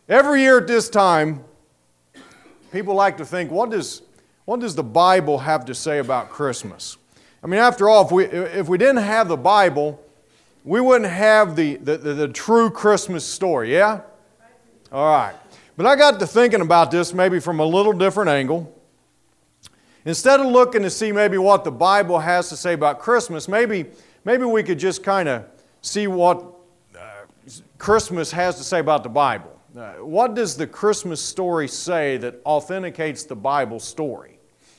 Every year at this time, people like to think, what does the Bible have to say about Christmas? I mean, after all, if we didn't have the Bible, we wouldn't have the true Christmas story, yeah? All right. But I got to thinking about this maybe from a little different angle. Instead of looking to see maybe what the Bible has to say about Christmas, maybe we could just kind of see what Christmas has to say about the Bible. What does the Christmas story say that authenticates the Bible story?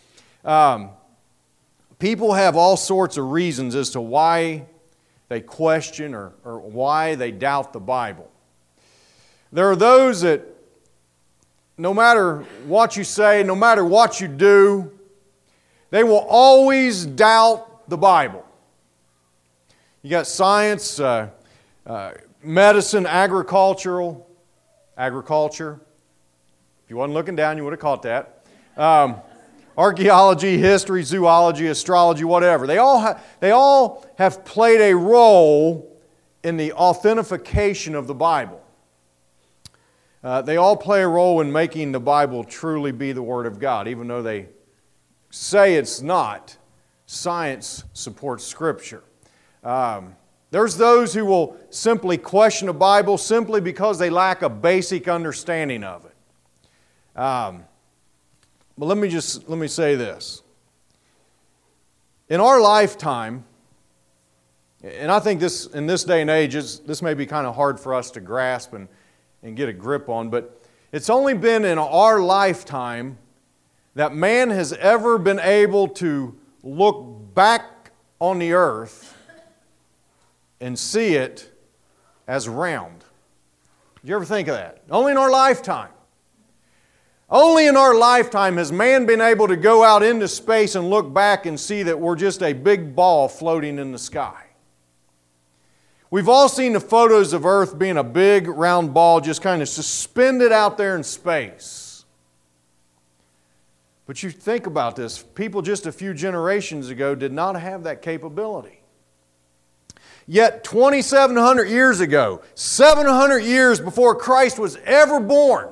People have all sorts of reasons as to why they question or why they doubt the Bible. There are those that no matter what you say, no matter what you do, they will always doubt the Bible. You got science, medicine, agriculture. If you wasn't looking down, you would have caught that. Archaeology, history, zoology, astrology, whatever. They all have played a role in the authentication of the Bible. They all play a role in making the Bible truly be the Word of God, even though they say it's not. Science supports Scripture. There's those who will simply question the Bible simply because they lack a basic understanding of it. But let me say this. In our lifetime, and I think in this day and age, this may be kind of hard for us to grasp and get a grip on, but it's only been in our lifetime that man has ever been able to look back on the earth and see it as round. Did you ever think of that? Only in our lifetime. Only in our lifetime has man been able to go out into space and look back and see that we're just a big ball floating in the sky. We've all seen the photos of Earth being a big round ball just kind of suspended out there in space. But you think about this, people just a few generations ago did not have that capability. Yet 2,700 years ago, 700 years before Christ was ever born,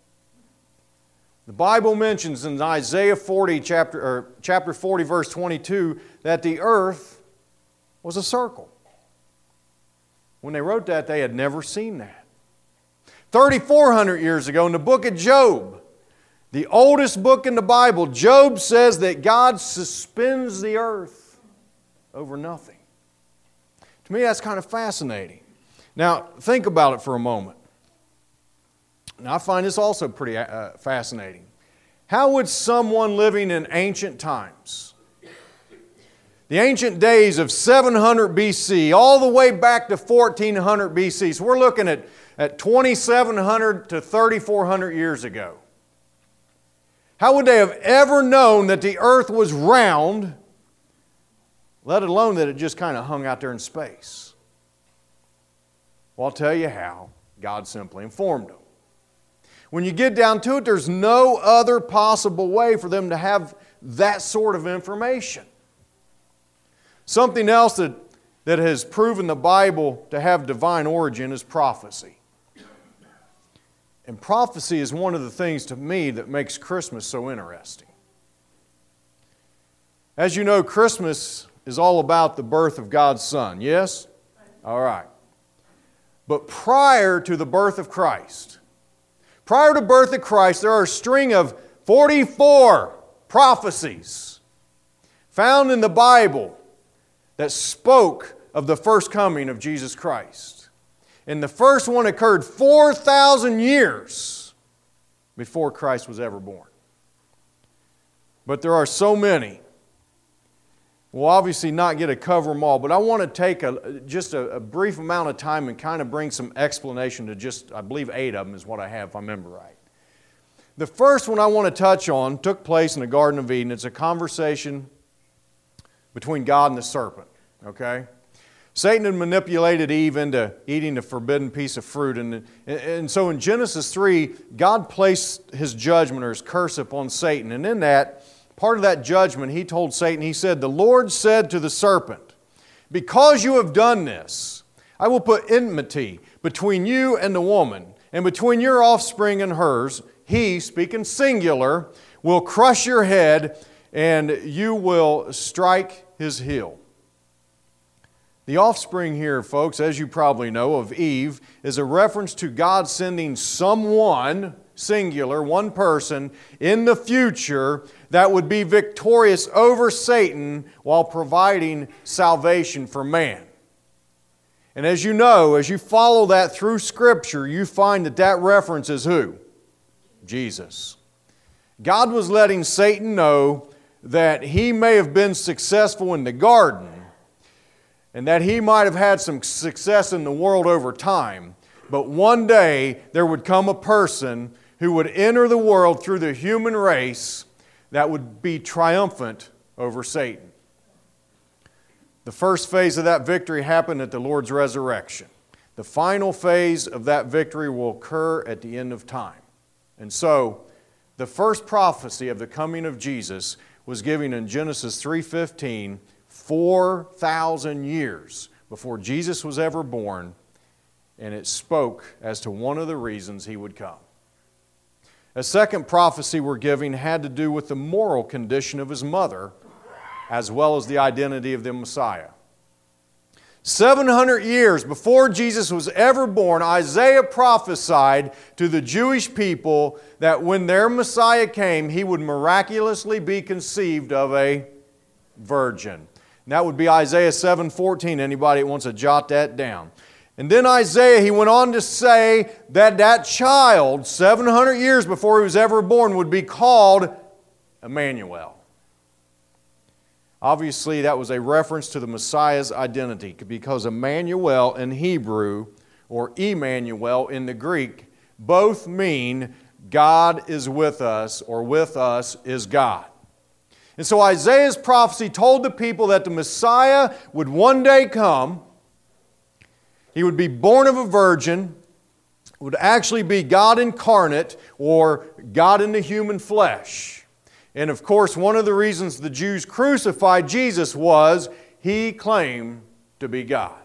the Bible mentions in Isaiah 40, chapter 40, verse 22, that the earth was a circle. When they wrote that, they had never seen that. 3,400 years ago, in the book of Job, the oldest book in the Bible, Job says that God suspends the earth over nothing. To me, that's kind of fascinating. Now, think about it for a moment. Now, I find this also pretty fascinating. How would someone living in ancient times, the ancient days of 700 BC, all the way back to 1400 BC, so we're looking at 2,700 to 3,400 years ago, how would they have ever known that the earth was round, let alone that it just kind of hung out there in space? Well, I'll tell you how. God simply informed them. When you get down to it, there's no other possible way for them to have that sort of information. Something else that has proven the Bible to have divine origin is prophecy. And prophecy is one of the things to me that makes Christmas so interesting. As you know, Christmas is all about the birth of God's Son, yes? All right. But prior to the birth of Christ, prior to the birth of Christ, there are a string of 44 prophecies found in the Bible that spoke of the first coming of Jesus Christ. And the first one occurred 4,000 years before Christ was ever born. But there are so many. We'll obviously not get to cover them all, but I want to take just a brief amount of time and kind of bring some explanation to just, I believe 8 of them is what I have, if I remember right. The first one I want to touch on took place in the Garden of Eden. It's a conversation between God and the serpent, okay? Satan had manipulated Eve into eating the forbidden piece of fruit. And so in Genesis 3, God placed His judgment or His curse upon Satan. And in that, part of that judgment, He told Satan, He said, "The Lord said to the serpent, because you have done this, I will put enmity between you and the woman, and between your offspring and hers, he, speaking singular, will crush your head, and you will strike his heel. The offspring here, folks, as you probably know, of Eve, is a reference to God sending someone, singular, one person, in the future that would be victorious over Satan while providing salvation for man. And as you know, as you follow that through Scripture, you find that that reference is who? Jesus. God was letting Satan know that he may have been successful in the garden and that he might have had some success in the world over time, but one day there would come a person who would enter the world through the human race that would be triumphant over Satan. The first phase of that victory happened at the Lord's resurrection. The final phase of that victory will occur at the end of time. And so, the first prophecy of the coming of Jesus was given in Genesis 3:15, 4,000 years before Jesus was ever born, and it spoke as to one of the reasons He would come. A second prophecy we're giving had to do with the moral condition of His mother, as well as the identity of the Messiah. 700 years before Jesus was ever born, Isaiah prophesied to the Jewish people that when their Messiah came, He would miraculously be conceived of a virgin. And that would be Isaiah 7:14. Anybody that wants to jot that down. And then Isaiah, he went on to say that that child, 700 years before he was ever born, would be called Emmanuel. Obviously, that was a reference to the Messiah's identity, because Emmanuel in Hebrew, or Emmanuel in the Greek, both mean God is with us, or with us is God. And so Isaiah's prophecy told the people that the Messiah would one day come. He would be born of a virgin, would actually be God incarnate, or God in the human flesh. And of course, one of the reasons the Jews crucified Jesus was He claimed to be God.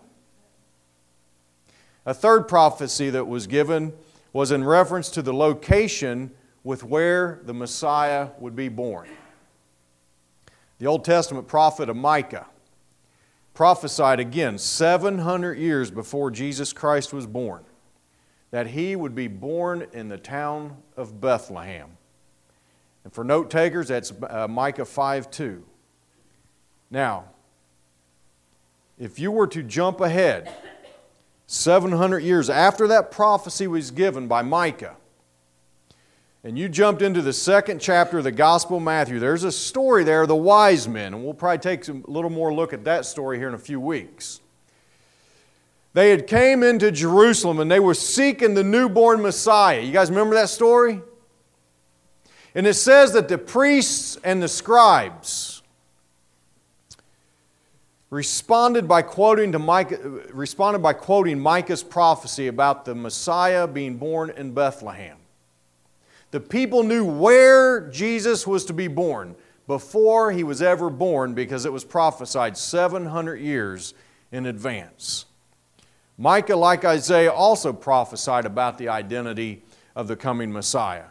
A third prophecy that was given was in reference to the location with where the Messiah would be born. The Old Testament prophet of Micah prophesied again 700 years before Jesus Christ was born that He would be born in the town of Bethlehem. And for note takers, that's Micah 5:2. Now, if you were to jump ahead 700 years after that prophecy was given by Micah, and you jumped into the second chapter of the Gospel of Matthew, there's a story there of the wise men, and we'll probably take a little more look at that story here in a few weeks. They had came into Jerusalem and they were seeking the newborn Messiah. You guys remember that story? And it says that the priests and the scribes responded by quoting Micah's prophecy about the Messiah being born in Bethlehem. The people knew where Jesus was to be born before He was ever born because it was prophesied 700 years in advance. Micah, like Isaiah, also prophesied about the identity of the coming Messiah.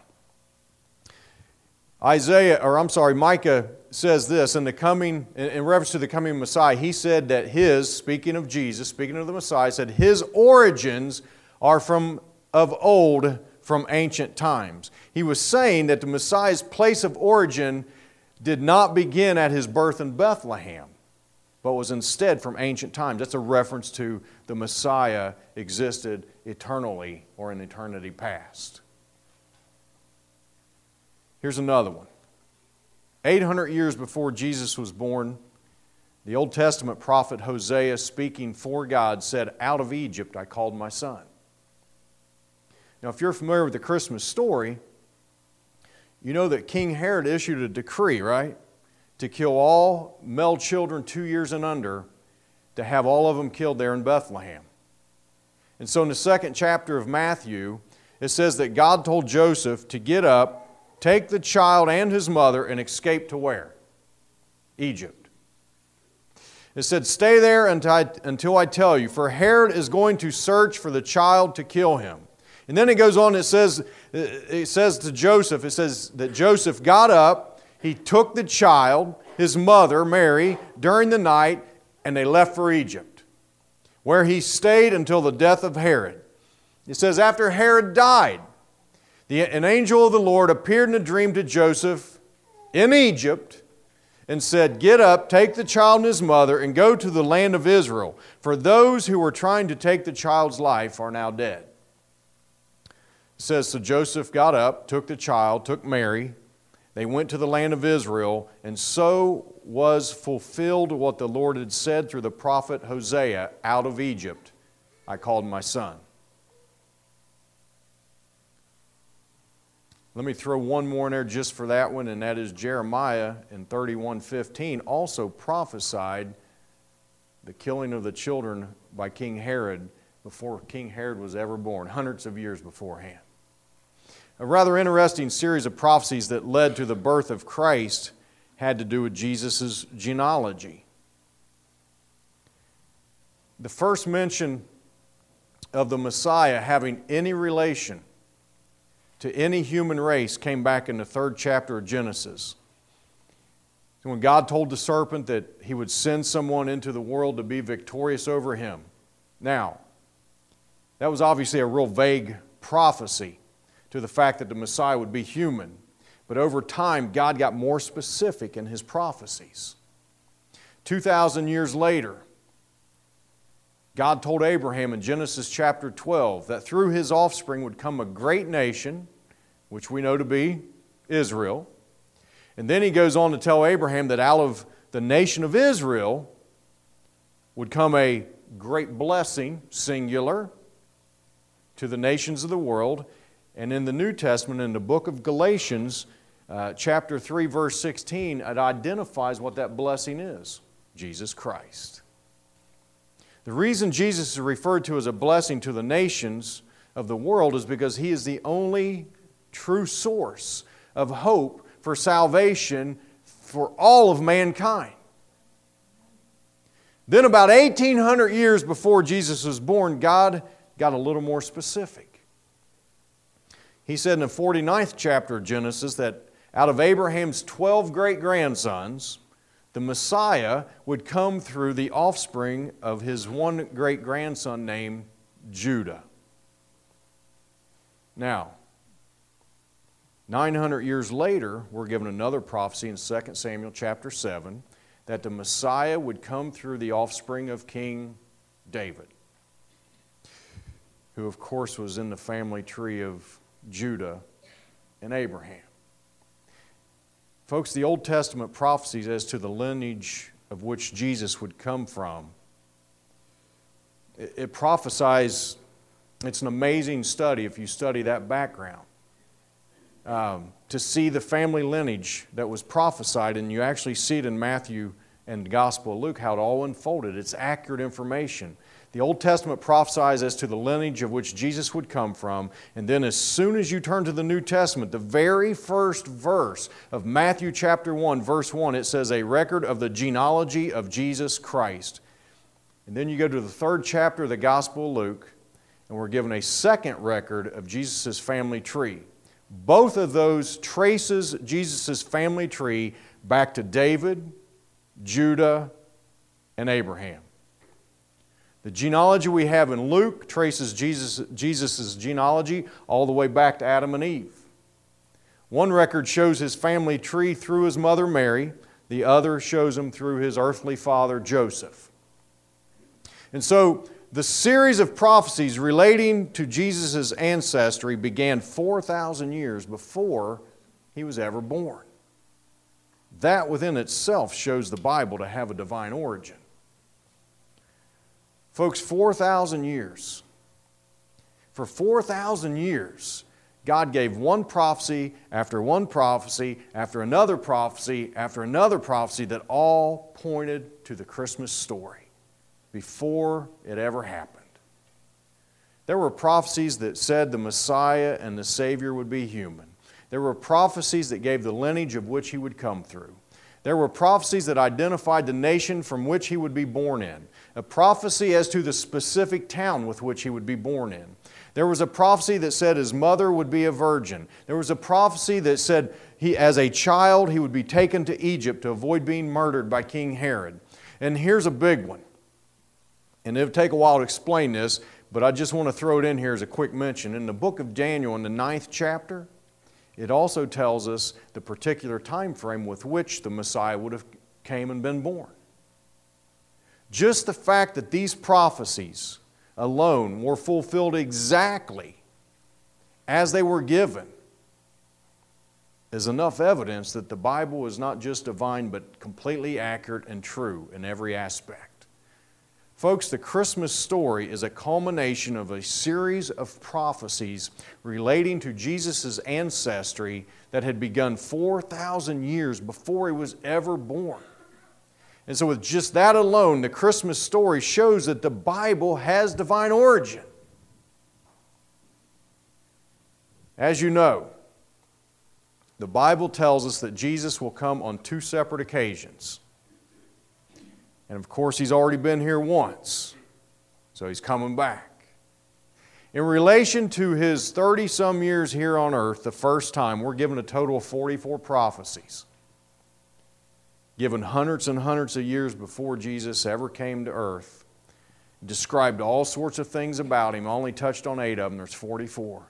Micah says this in reference to the coming Messiah. He said that speaking of Jesus, speaking of the Messiah, said His origins are of old, from ancient times. He was saying that the Messiah's place of origin did not begin at His birth in Bethlehem, but was instead from ancient times. That's a reference to the Messiah existed eternally or in eternity past. Here's another one. 800 years before Jesus was born, the Old Testament prophet Hosea, speaking for God, said, "Out of Egypt I called my son." Now, if you're familiar with the Christmas story, you know that King Herod issued a decree, right? To kill all male children 2 years and under, to have all of them killed there in Bethlehem. And so in the second chapter of Matthew, it says that God told Joseph to get up, take the child and his mother, and escape to where? Egypt. It said, "Stay there until I tell you, for Herod is going to search for the child to kill him." And then it goes on, it says to Joseph, it says that Joseph got up, he took the child, his mother, Mary, during the night, and they left for Egypt, where he stayed until the death of Herod. It says, after Herod died, an angel of the Lord appeared in a dream to Joseph in Egypt and said, get up, take the child and his mother, and go to the land of Israel, for those who were trying to take the child's life are now dead. It says, so Joseph got up, took the child, took Mary. They went to the land of Israel, and so was fulfilled what the Lord had said through the prophet Hosea, out of Egypt I called my son. Let me throw one more in there just for that one, and that is Jeremiah in 31:15 also prophesied the killing of the children by King Herod before King Herod was ever born, hundreds of years beforehand. A rather interesting series of prophecies that led to the birth of Christ had to do with Jesus' genealogy. The first mention of the Messiah having any relation to any human race came back in the 3rd chapter of Genesis. When God told the serpent that He would send someone into the world to be victorious over him. Now, that was obviously a real vague prophecy to the fact that the Messiah would be human. But over time, God got more specific in His prophecies. 2,000 years later, God told Abraham in Genesis chapter 12 that through his offspring would come a great nation, which we know to be Israel. And then He goes on to tell Abraham that out of the nation of Israel would come a great blessing, singular, to the nations of the world. And in the New Testament, in the book of Galatians, chapter 3, verse 16, it identifies what that blessing is: Jesus Christ. The reason Jesus is referred to as a blessing to the nations of the world is because He is the only true source of hope for salvation for all of mankind. Then about 1,800 years before Jesus was born, God got a little more specific. He said in the 49th chapter of Genesis that out of Abraham's 12 great-grandsons, the Messiah would come through the offspring of his one great-grandson named Judah. Now, 900 years later, we're given another prophecy in 2 Samuel chapter 7 that the Messiah would come through the offspring of King David, who of course was in the family tree of Judah and Abraham. Folks, the Old Testament prophecies as to the lineage of which Jesus would come from, it prophesies, it's an amazing study if you study that background. To see the family lineage that was prophesied, and you actually see it in Matthew and the Gospel of Luke, how it all unfolded. It's accurate information. The Old Testament prophesies as to the lineage of which Jesus would come from, and then as soon as you turn to the New Testament, the very first verse of Matthew chapter 1, verse 1, it says, a record of the genealogy of Jesus Christ. And then you go to the 3rd chapter of the Gospel of Luke, and we're given a second record of Jesus' family tree. Both of those traces Jesus' family tree back to David, Judah, and Abraham. The genealogy we have in Luke traces Jesus' genealogy all the way back to Adam and Eve. One record shows his family tree through his mother Mary. The other shows him through his earthly father Joseph. And so the series of prophecies relating to Jesus' ancestry began 4,000 years before He was ever born. That within itself shows the Bible to have a divine origin. Folks, 4,000 years. For 4,000 years, God gave one prophecy after one prophecy after another prophecy after another prophecy that all pointed to the Christmas story before it ever happened. There were prophecies that said the Messiah and the Savior would be human. There were prophecies that gave the lineage of which He would come through. There were prophecies that identified the nation from which He would be born in. A prophecy as to the specific town with which He would be born in. There was a prophecy that said his mother would be a virgin. There was a prophecy that said as a child he would be taken to Egypt to avoid being murdered by King Herod. And here's a big one. And it'll take a while to explain this, but I just want to throw it in here as a quick mention. In the book of Daniel, in the 9th chapter, it also tells us the particular time frame with which the Messiah would have came and been born. Just the fact that these prophecies alone were fulfilled exactly as they were given is enough evidence that the Bible is not just divine but completely accurate and true in every aspect. Folks, the Christmas story is a culmination of a series of prophecies relating to Jesus' ancestry that had begun 4,000 years before He was ever born. And so with just that alone, the Christmas story shows that the Bible has divine origin. As you know, the Bible tells us that Jesus will come on 2 separate occasions. And of course, He's already been here once, so He's coming back. In relation to His 30-some years here on earth, the first time, we're given a total of 44 prophecies, given hundreds and hundreds of years before Jesus ever came to earth, described all sorts of things about Him, only touched on 8 of them, there's 44.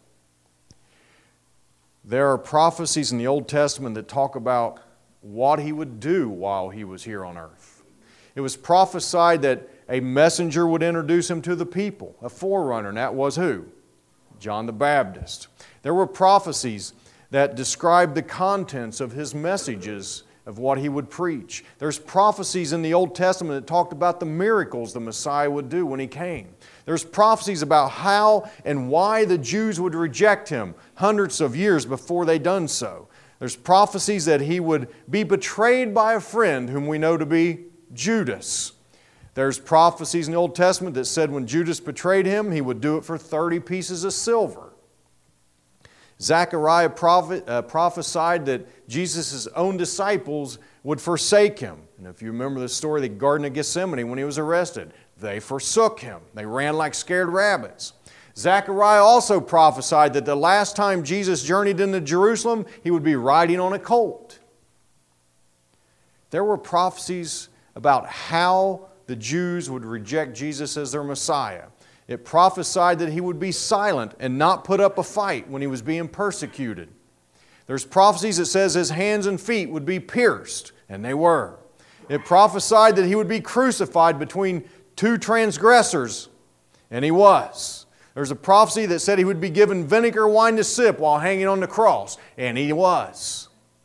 There are prophecies in the Old Testament that talk about what He would do while He was here on earth. It was prophesied that a messenger would introduce Him to the people, a forerunner, and that was who? John the Baptist. There were prophecies that described the contents of His messages of what He would preach. There's prophecies in the Old Testament that talked about the miracles the Messiah would do when He came. There's prophecies about how and why the Jews would reject Him hundreds of years before they done so. There's prophecies that He would be betrayed by a friend whom we know to be Judas. There's prophecies in the Old Testament that said when Judas betrayed Him, he would do it for 30 pieces of silver. Zechariah prophesied that Jesus' own disciples would forsake Him. And if you remember the story of the Garden of Gethsemane when He was arrested, they forsook Him. They ran like scared rabbits. Zechariah also prophesied that the last time Jesus journeyed into Jerusalem, He would be riding on a colt. There were prophecies about how the Jews would reject Jesus as their Messiah. It prophesied that He would be silent and not put up a fight when He was being persecuted. There's prophecies that says His hands and feet would be pierced, and they were. It prophesied that He would be crucified between 2 transgressors, and He was. There's a prophecy that said He would be given vinegar wine to sip while hanging on the cross, and He was.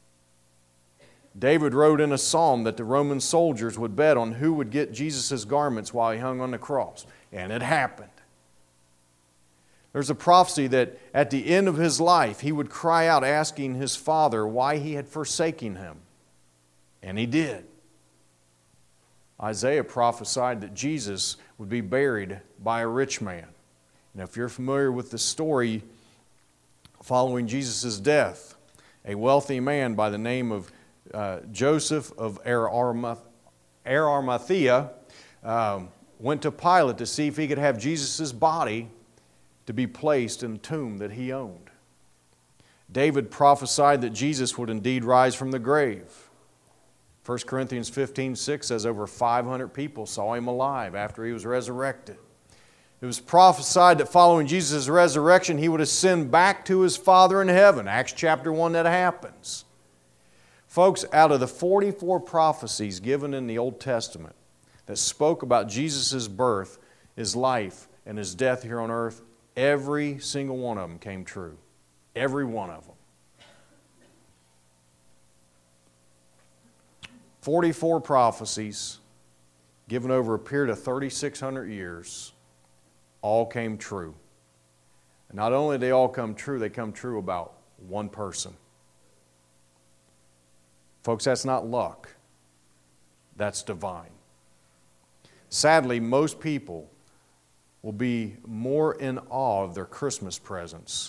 David wrote in a psalm that the Roman soldiers would bet on who would get Jesus' garments while He hung on the cross. And it happened. There's a prophecy that at the end of His life, He would cry out asking His Father why He had forsaken Him. And He did. Isaiah prophesied that Jesus would be buried by a rich man. And if you're familiar with the story following Jesus' death, a wealthy man by the name of Joseph of Arimathea went to Pilate to see if he could have Jesus' body to be placed in the tomb that he owned. David prophesied that Jesus would indeed rise from the grave. 1 Corinthians 15:6 says over 500 people saw Him alive after He was resurrected. It was prophesied that following Jesus' resurrection, He would ascend back to His Father in heaven. Acts chapter 1, that happens. Folks, out of the 44 prophecies given in the Old Testament that spoke about Jesus' birth, His life, and His death here on earth, every single one of them came true. Every one of them. 44 prophecies given over a period of 3,600 years all came true. And not only did they all come true, they come true about one person. Folks, that's not luck. That's divine. Sadly, most people will be more in awe of their Christmas presents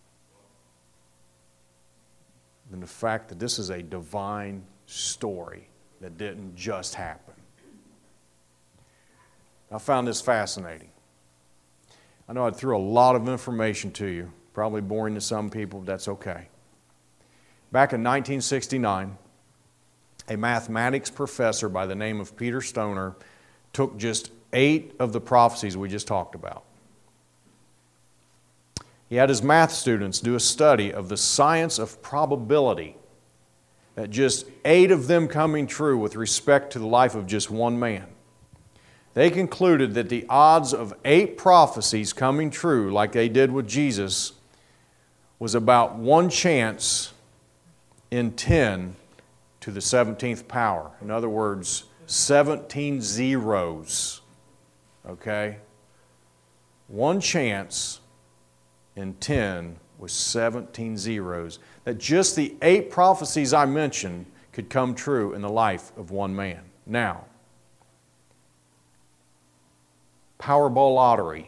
than the fact that this is a divine story that didn't just happen. I found this fascinating. I know I threw a lot of information to you, probably boring to some people, but that's okay. Back in 1969, a mathematics professor by the name of Peter Stoner took just 8 of the prophecies we just talked about. He had his math students do a study of the science of probability, that just 8 of them coming true with respect to the life of just one man. They concluded that the odds of 8 prophecies coming true, like they did with Jesus, was about 1 chance in 10 to the 17th power. In other words, 17 zeros. Okay? 1 chance in 10 was 17 zeros. That just the 8 prophecies I mentioned could come true in the life of one man. Now, Powerball lottery.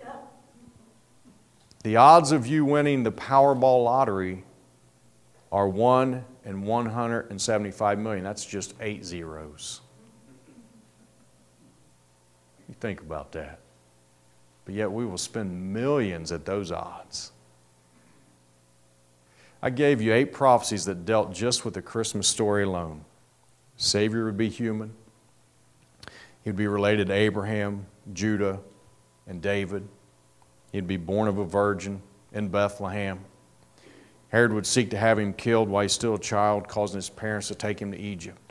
The odds of you winning the Powerball lottery are 1 in 175 million. That's just 8 zeros. You think about that. But yet we will spend millions at those odds. I gave you 8 prophecies that dealt just with the Christmas story alone. Savior would be human. He would be related to Abraham, Judah, and David. He'd be born of a virgin in Bethlehem. Herod would seek to have him killed while he's still a child, causing his parents to take him to Egypt.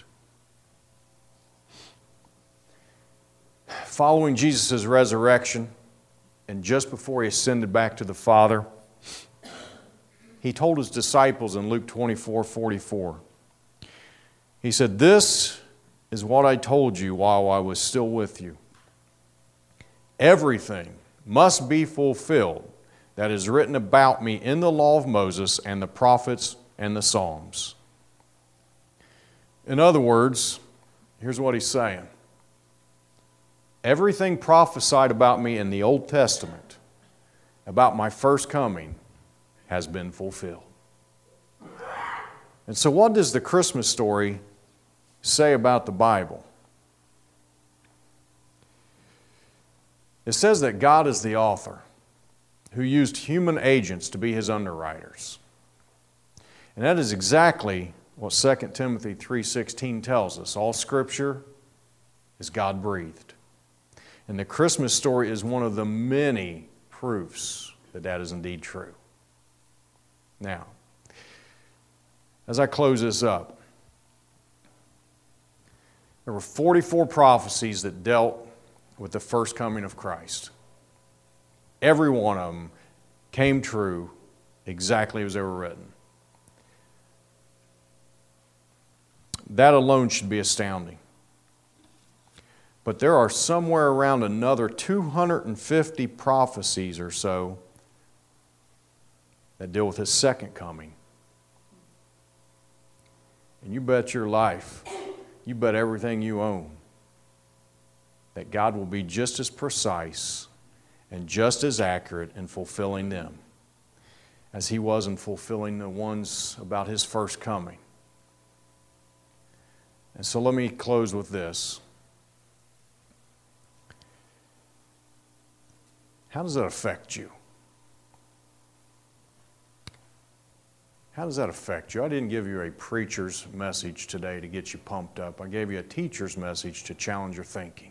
Following Jesus' resurrection, and just before he ascended back to the Father, he told his disciples in Luke 24:44, he said, "This is what I told you while I was still with you. Everything must be fulfilled that is written about me in the law of Moses and the prophets and the Psalms." In other words, here's what he's saying. Everything prophesied about me in the Old Testament, about my first coming, has been fulfilled. And so what does the Christmas story say about the Bible? It says that God is the author who used human agents to be His underwriters. And that is exactly what 2 Timothy 3:16 tells us. All Scripture is God-breathed. And the Christmas story is one of the many proofs that that is indeed true. Now, as I close this up, there were 44 prophecies that dealt with the first coming of Christ. Every one of them came true exactly as they were written. That alone should be astounding. But there are somewhere around another 250 prophecies or so that deal with His second coming. And you bet your life, you bet everything you own, that God will be just as precise and just as accurate in fulfilling them as He was in fulfilling the ones about His first coming. And so let me close with this. How does that affect you? How does that affect you? I didn't give you a preacher's message today to get you pumped up. I gave you a teacher's message to challenge your thinking.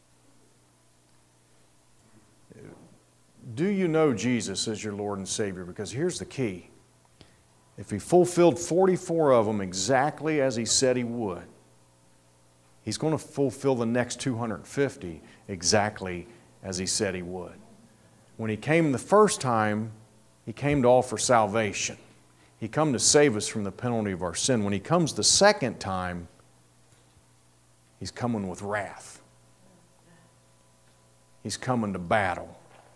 Do you know Jesus as your Lord and Savior? Because here's the key. If He fulfilled 44 of them exactly as He said He would, He's going to fulfill the next 250 exactly as He said He would. When He came the first time, He came to offer salvation. He come to save us from the penalty of our sin. When He comes the second time, He's coming with wrath. He's coming to battle.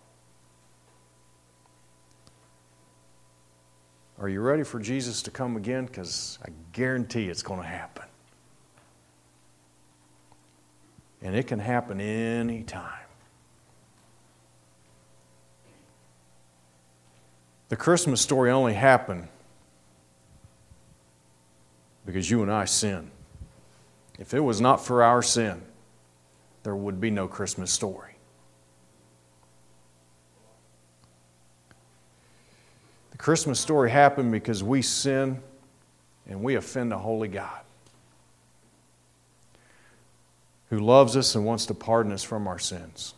Are you ready for Jesus to come again? Because I guarantee it's going to happen. And it can happen any time. The Christmas story only happened because you and I sinned. If it was not for our sin, there would be no Christmas story. The Christmas story happened because we sin and we offend a holy God who loves us and wants to pardon us from our sins.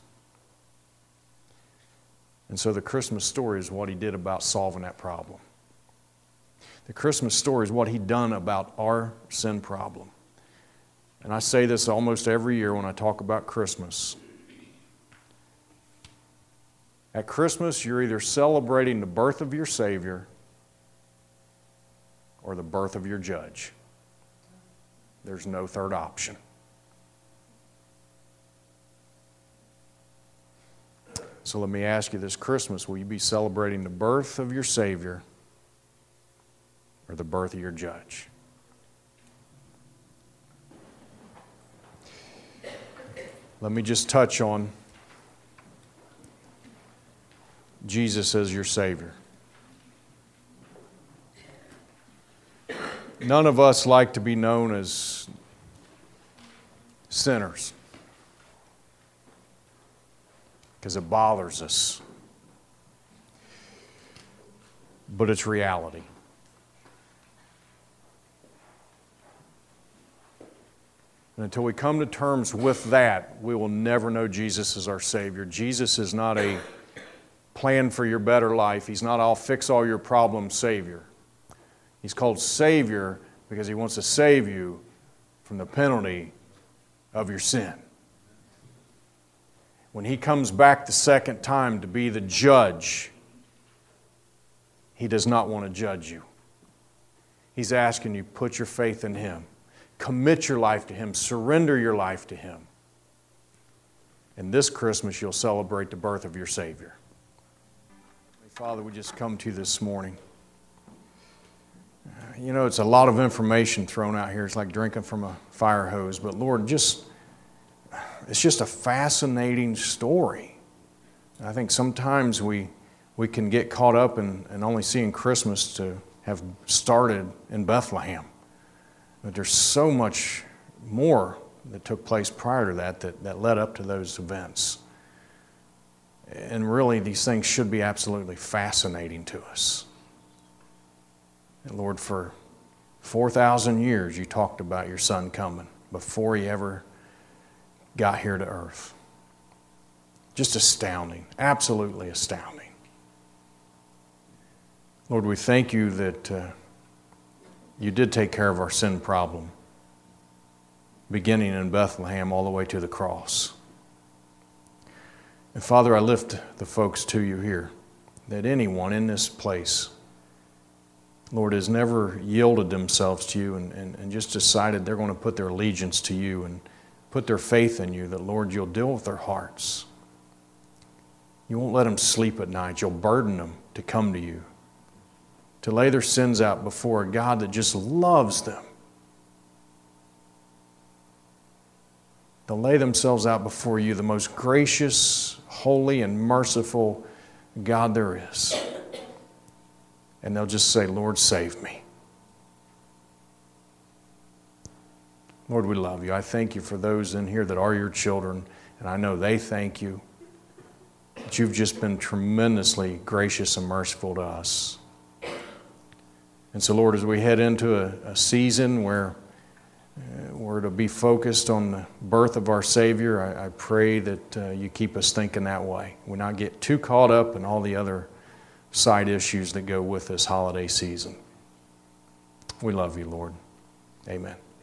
And so the Christmas story is what He did about solving that problem. The Christmas story is what He done about our sin problem. And I say this almost every year when I talk about Christmas. At Christmas, you're either celebrating the birth of your Savior or the birth of your judge. There's no third option. So let me ask you this Christmas, will you be celebrating the birth of your Savior or the birth of your judge? Let me just touch on Jesus as your Savior. None of us like to be known as sinners because it bothers us. But it's reality. And until we come to terms with that, we will never know Jesus as our Savior. Jesus is not a plan for your better life. He's not I'll fix all your problems Savior. He's called Savior because He wants to save you from the penalty of your sin. When He comes back the second time to be the judge, He does not want to judge you. He's asking you, put your faith in Him. Commit your life to Him. Surrender your life to Him. And this Christmas, you'll celebrate the birth of your Savior. Father, we just come to you this morning. You know, it's a lot of information thrown out here. It's like drinking from a fire hose. But Lord, it's just a fascinating story. I think sometimes we can get caught up in only seeing Christmas to have started in Bethlehem. But there's so much more that took place prior to that led up to those events. And really, these things should be absolutely fascinating to us. And Lord, for 4,000 years, you talked about your Son coming before He ever got here to earth. Just astounding, absolutely astounding. Lord, we thank you that you did take care of our sin problem, beginning in Bethlehem all the way to the cross. And Father, I lift the folks to you here, that anyone in this place, Lord, has never yielded themselves to you and just decided they're going to put their allegiance to you and put their faith in you, that, Lord, you'll deal with their hearts. You won't let them sleep at night. You'll burden them to come to you, to lay their sins out before a God that just loves them. They'll lay themselves out before you, the most gracious, holy, and merciful God there is. And they'll just say, Lord, save me. Lord, we love you. I thank you for those in here that are your children, and I know they thank you that you've just been tremendously gracious and merciful to us. And so, Lord, as we head into a season where we're to be focused on the birth of our Savior, I pray that you keep us thinking that way. We not get too caught up in all the other side issues that go with this holiday season. We love you, Lord. Amen.